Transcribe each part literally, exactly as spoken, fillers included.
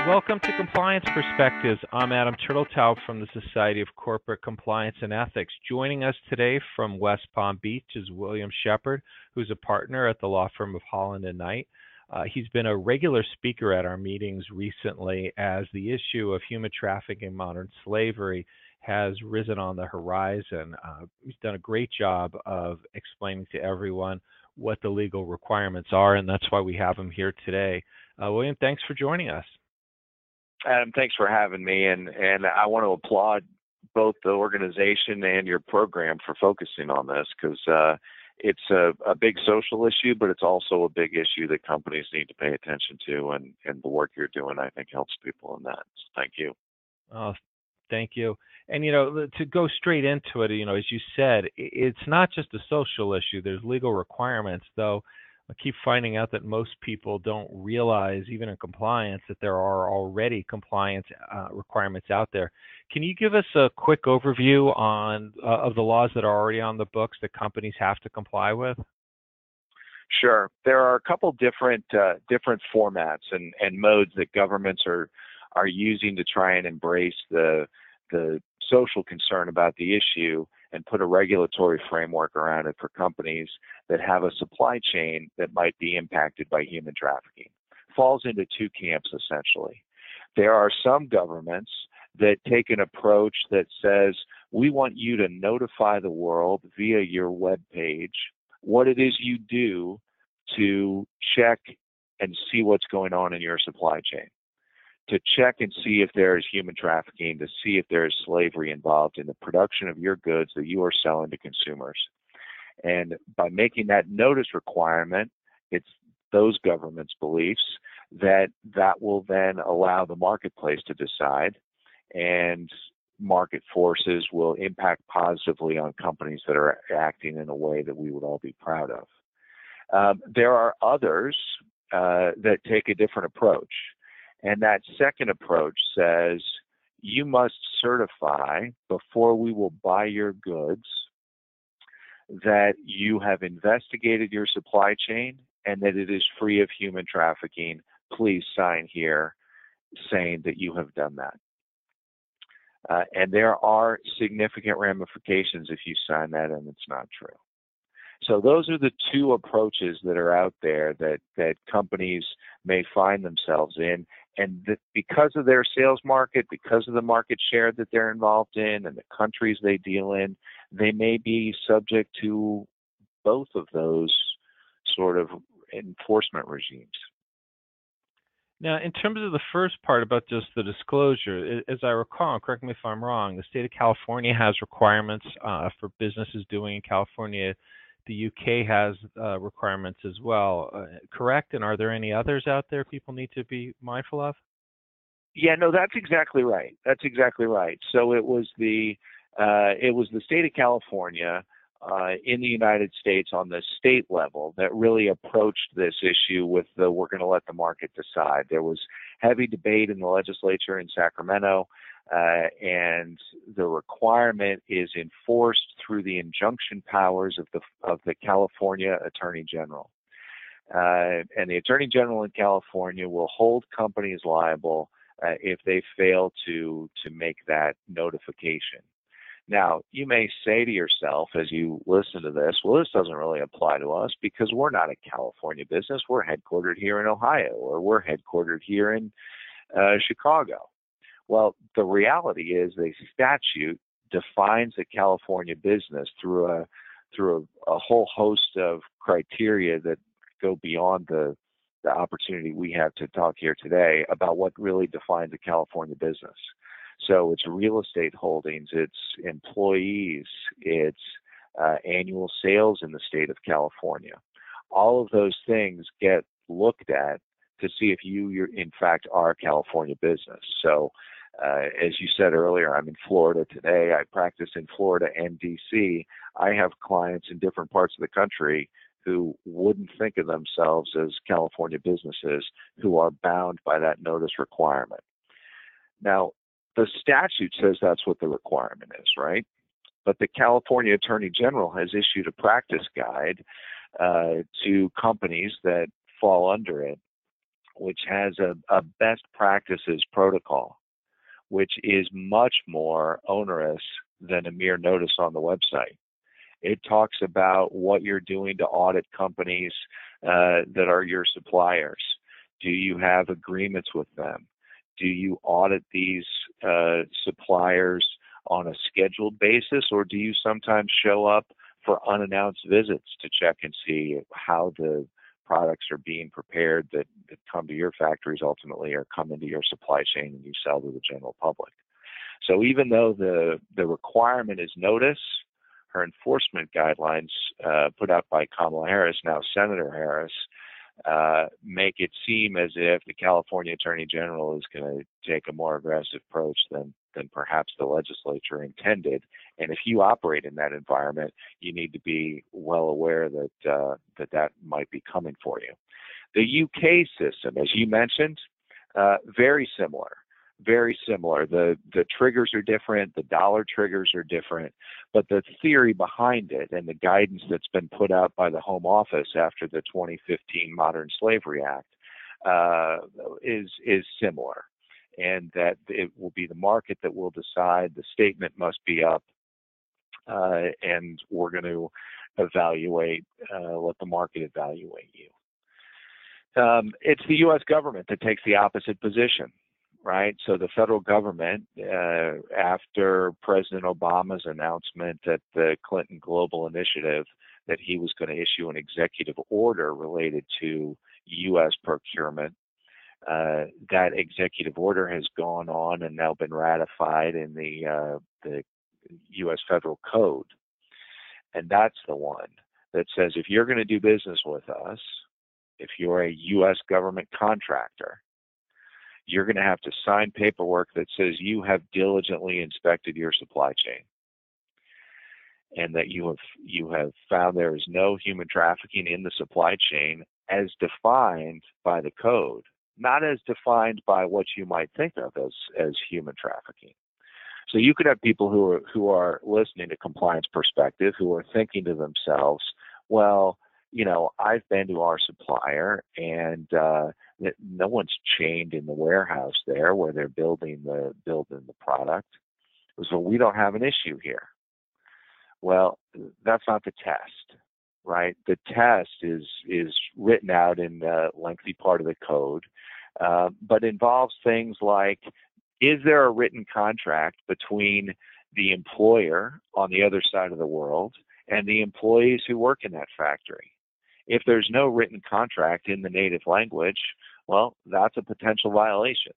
Welcome to Compliance Perspectives. I'm Adam Turtletaub from the Society of Corporate Compliance and Ethics. Joining us today from West Palm Beach is William Shepard, who's a partner at the law firm of Holland and Knight. Uh, he's been a regular speaker at our meetings recently as the issue of human trafficking and modern slavery has risen on the horizon. Uh, he's done a great job of explaining to everyone what the legal requirements are, and that's why we have him here today. Uh, William, thanks for joining us. Adam, thanks for having me, and, and I want to applaud both the organization and your program for focusing on this because uh, it's a, a big social issue, but it's also a big issue that companies need to pay attention to, and, and the work you're doing, I think, helps people in that. So thank you. Oh, thank you. And, you know, to go straight into it, you know, as you said, it's not just a social issue. There's legal requirements, though. I keep finding out that most people don't realize, even in compliance, that there are already compliance uh, requirements out there. Can you give us a quick overview on uh, of the laws that are already on the books that companies have to comply with? Sure. There are a couple different uh, different formats and, and modes that governments are are using to try and embrace the the social concern about the issue and put a regulatory framework around it for companies that have a supply chain that might be impacted by human trafficking. Falls into two camps, essentially. There are some governments that take an approach that says, we want you to notify the world via your web page what it is you do to check and see what's going on in your supply chain, to check and see if there is human trafficking, to see if there is slavery involved in the production of your goods that you are selling to consumers. And by making that notice requirement, it's those governments' beliefs that that will then allow the marketplace to decide, and market forces will impact positively on companies that are acting in a way that we would all be proud of. Um, there are others uh, that take a different approach. And that second approach says you must certify before we will buy your goods that you have investigated your supply chain and that it is free of human trafficking. Please sign here saying that you have done that. Uh, and there are significant ramifications if you sign that and it's not true. So those are the two approaches that are out there that, that companies may find themselves in. And that because of their sales market, because of the market share that they're involved in and the countries they deal in, they may be subject to both of those sort of enforcement regimes. Now, in terms of the first part about just the disclosure, as I recall, and correct me if I'm wrong, the state of California has requirements uh, for businesses doing in California. The U K has uh, requirements as well, uh, correct? And are there any others out there people need to be mindful of? Yeah, no, that's exactly right. That's exactly right. So it was the uh, it was the state of California uh, in the United States on the state level that really approached this issue with the we're going to let the market decide. There was heavy debate in the legislature in Sacramento. Uh, and the requirement is enforced through the injunction powers of the of the California Attorney General. Uh, and the Attorney General in California will hold companies liable uh, if they fail to to make that notification. Now, you may say to yourself as you listen to this, well, this doesn't really apply to us because we're not a California business. We're headquartered here in Ohio, or we're headquartered here in uh, Chicago. Well, the reality is the statute defines a California business through a through a, a whole host of criteria that go beyond the, the opportunity we have to talk here today about what really defines a California business. So it's real estate holdings, it's employees, it's uh, annual sales in the state of California. All of those things get looked at to see if you, you're, in fact, are a California business. So Uh, as you said earlier, I'm in Florida today. I practice in Florida and D C. I have clients in different parts of the country who wouldn't think of themselves as California businesses who are bound by that notice requirement. Now, the statute says that's what the requirement is, right? But the California Attorney General has issued a practice guide uh, to companies that fall under it which has a, a best practices protocol, which is much more onerous than a mere notice on the website. It talks about what you're doing to audit companies uh, that are your suppliers. Do you have agreements with them? Do you audit these uh, suppliers on a scheduled basis, or do you sometimes show up for unannounced visits to check and see how the products are being prepared that, that come to your factories ultimately or come into your supply chain and you sell to the general public? So even though the, the requirement is notice, her enforcement guidelines uh, put out by Kamala Harris, now Senator Harris, uh, make it seem as if the California Attorney General is going to take a more aggressive approach than, than perhaps the legislature intended. And if you operate in that environment, you need to be well aware that uh, that, that might be coming for you. The U K system, as you mentioned, uh, very similar. Very similar. The the triggers are different, the dollar triggers are different, but the theory behind it and the guidance that's been put out by the Home Office after the twenty fifteen Modern Slavery Act uh, is is similar, and that it will be the market that will decide. The statement must be up, uh, and we're going to evaluate, uh, let the market evaluate you. Um, it's the U S government that takes the opposite position. Right. So the federal government, uh, after President Obama's announcement at the Clinton Global Initiative that he was going to issue an executive order related to U S procurement, uh, that executive order has gone on and now been ratified in the uh, the U S Federal Code. And that's the one that says if you're going to do business with us, if you're a U S government contractor, you're going to have to sign paperwork that says you have diligently inspected your supply chain and that you have you have found there is no human trafficking in the supply chain as defined by the code, not as defined by what you might think of as, as human trafficking. So you could have people who are who are listening to Compliance Perspective who are thinking to themselves, well, you know, I've been to our supplier and uh, no one's chained in the warehouse there where they're building the building the product. So we don't have an issue here. Well, that's not the test, right? The test is is written out in the lengthy part of the code, uh, but involves things like, is there a written contract between the employer on the other side of the world and the employees who work in that factory? If there's no written contract in the native language, well, that's a potential violation.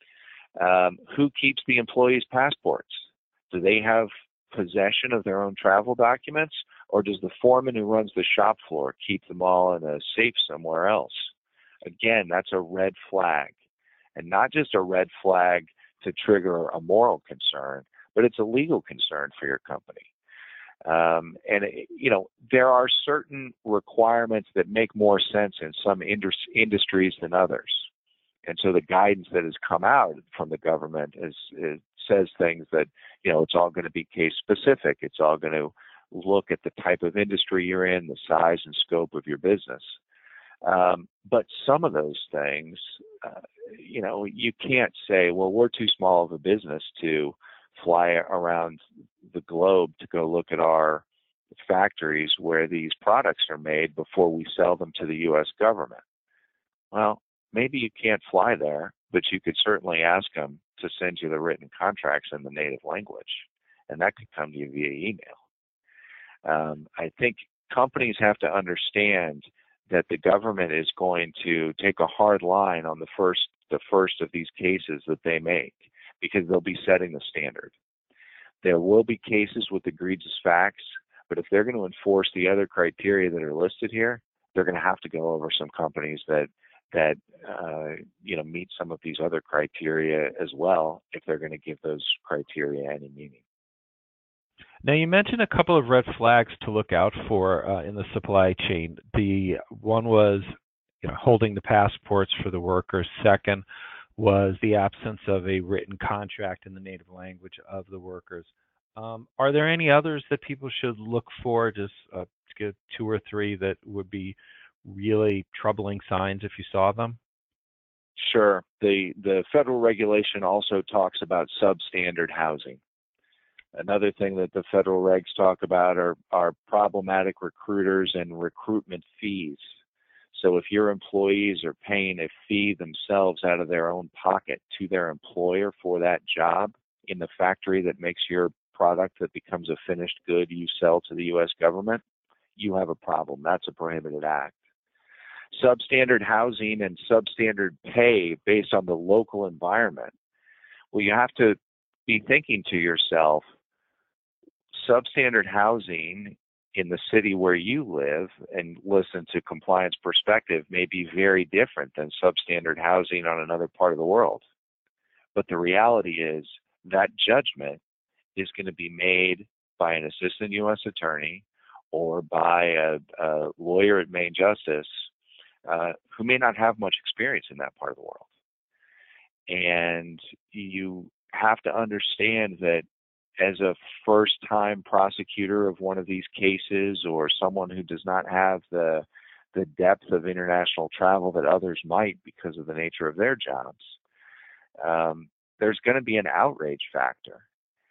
Um, who keeps the employees' passports? Do they have possession of their own travel documents, or does the foreman who runs the shop floor keep them all in a safe somewhere else? Again, that's a red flag, and not just a red flag to trigger a moral concern, but it's a legal concern for your company. Um, and, you know, there are certain requirements that make more sense in some indus- industries than others. And so the guidance that has come out from the government is, is says things that, you know, it's all going to be case specific. It's all going to look at the type of industry you're in, the size and scope of your business. Um, but some of those things, uh, you know, you can't say, well, we're too small of a business to fly around the globe to go look at our factories where these products are made before we sell them to the U S government. Well, maybe you can't fly there, but you could certainly ask them to send you the written contracts in the native language, and that could come to you via email. Um, I think companies have to understand that the government is going to take a hard line on the first the first of these cases that they make, because they'll be setting the standard. There will be cases with egregious facts, but if they're going to enforce the other criteria that are listed here, they're going to have to go over some companies that that uh, you know meet some of these other criteria as well, if they're going to give those criteria any meaning. Now, you mentioned a couple of red flags to look out for uh, in the supply chain. The one was, you know, holding the passports for the workers. Second was the absence of a written contract in the native language of the workers. Um, are there any others that people should look for? Just uh, to give two or three that would be really troubling signs if you saw them? Sure. The the federal regulation also talks about substandard housing. Another thing that the federal regs talk about are, are problematic recruiters and recruitment fees. So if your employees are paying a fee themselves out of their own pocket to their employer for that job in the factory that makes your product that becomes a finished good you sell to the U S government, you have a problem. That's a prohibited act. Substandard housing and substandard pay based on the local environment. Well, you have to be thinking to yourself, substandard housing in the city where you live and listen to Compliance Perspective may be very different than substandard housing on another part of the world. But the reality is that judgment is going to be made by an assistant U S attorney or by a, a lawyer at Main Justice uh, who may not have much experience in that part of the world. And you have to understand that as a first-time prosecutor of one of these cases, or someone who does not have the the depth of international travel that others might because of the nature of their jobs, um, there's going to be an outrage factor.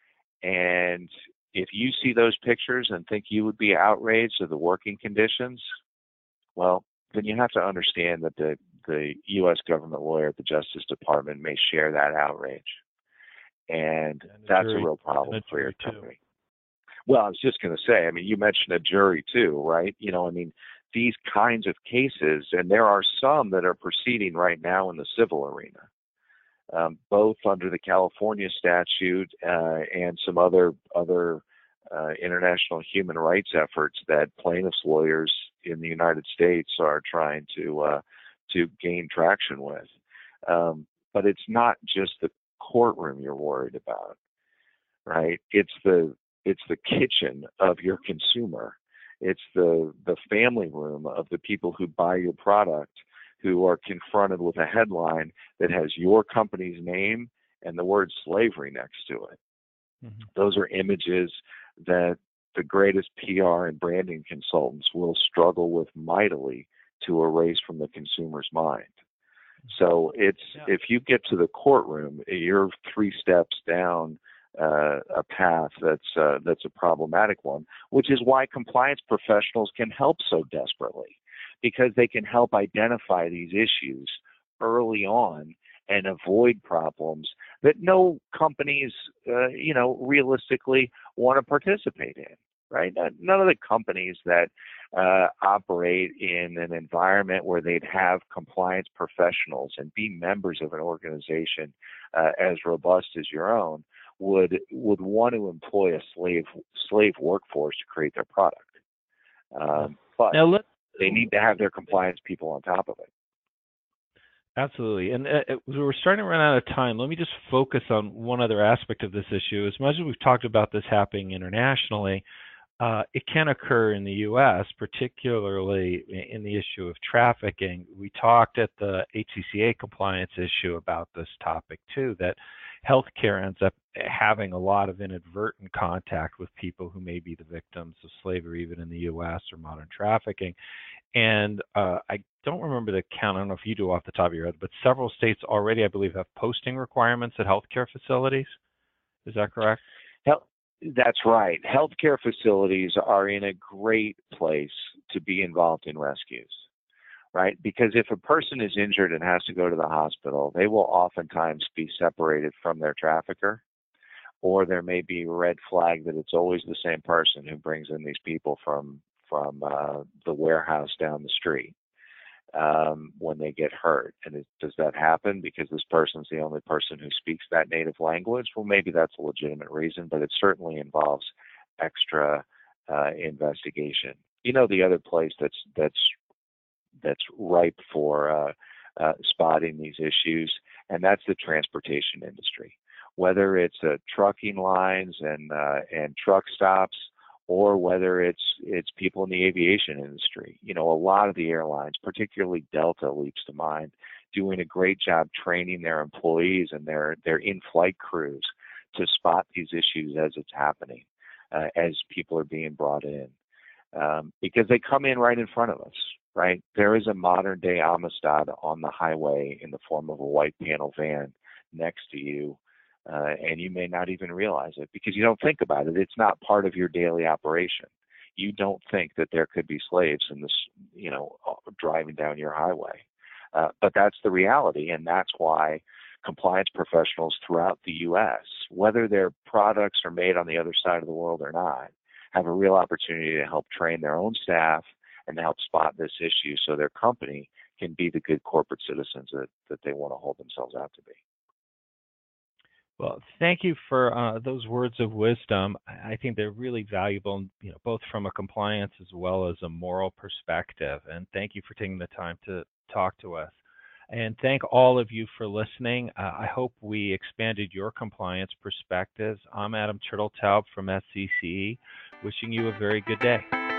And if you see those pictures and think you would be outraged at the working conditions, well, then you have to understand that the, the U S government lawyer at the Justice Department may share that outrage. And, and that's jury, a real problem for your company. Too. Well, I was just going to say, I mean, you mentioned a jury too, right? You know, I mean, these kinds of cases, and there are some that are proceeding right now in the civil arena, um, both under the California statute uh, and some other other uh, international human rights efforts that plaintiffs' lawyers in the United States are trying to uh, to gain traction with. Um, but it's not just the courtroom you're worried about, right? It's the it's the kitchen of your consumer. It's the the family room of the people who buy your product, who are confronted with a headline that has your company's name and the word slavery next to it. Mm-hmm. Those are images that the greatest P R and branding consultants will struggle with mightily to erase from the consumer's mind. So it's yeah. If you get to the courtroom, you're three steps down uh, a path that's uh, that's a problematic one, which is why compliance professionals can help so desperately, because they can help identify these issues early on and avoid problems that no companies, uh, you know, realistically want to participate in. Right? None of the companies that uh, operate in an environment where they'd have compliance professionals and be members of an organization uh, as robust as your own would would want to employ a slave slave workforce to create their product. Um, but now let, they need to have their compliance people on top of it. Absolutely. And uh, we're starting to run out of time. Let me just focus on one other aspect of this issue. As much as we've talked about this happening internationally, Uh, it can occur in the U S, particularly in the issue of trafficking. We talked at the H C C A compliance issue about this topic too, that healthcare ends up having a lot of inadvertent contact with people who may be the victims of slavery, even in the U S, or modern trafficking. And uh, I don't remember the count, I don't know if you do off the top of your head, but several states already, I believe, have posting requirements at healthcare facilities. Is that correct? Hel- That's right. Healthcare facilities are in a great place to be involved in rescues, right? Because if a person is injured and has to go to the hospital, they will oftentimes be separated from their trafficker, or there may be a red flag that it's always the same person who brings in these people from from uh, the warehouse down the street um, when they get hurt. And it, does that happen because this person's the only person who speaks that native language? Well, maybe that's a legitimate reason, but it certainly involves extra uh, investigation. You know, the other place that's that's that's ripe for uh, uh, spotting these issues, and that's the transportation industry. Whether it's uh, trucking lines and uh, and truck stops, or whether it's it's people in the aviation industry. You know, a lot of the airlines, particularly Delta leaps to mind, doing a great job training their employees and their, their in-flight crews to spot these issues as it's happening, uh, as people are being brought in. Um, because they come in right in front of us, right? There is a modern day Amistad on the highway in the form of a white panel van next to you, uh, and you may not even realize it because you don't think about it. It's not part of your daily operation. You don't think that there could be slaves in this, you know, driving down your highway. Uh, but that's the reality, and that's why compliance professionals throughout the U S, whether their products are made on the other side of the world or not, have a real opportunity to help train their own staff and to help spot this issue so their company can be the good corporate citizens that, that they want to hold themselves out to be. Well, thank you for uh, those words of wisdom. I think they're really valuable, you know, both from a compliance as well as a moral perspective. And thank you for taking the time to talk to us. And thank all of you for listening. Uh, I hope we expanded your compliance perspectives. I'm Adam Turteltaub from S C C E, wishing you a very good day.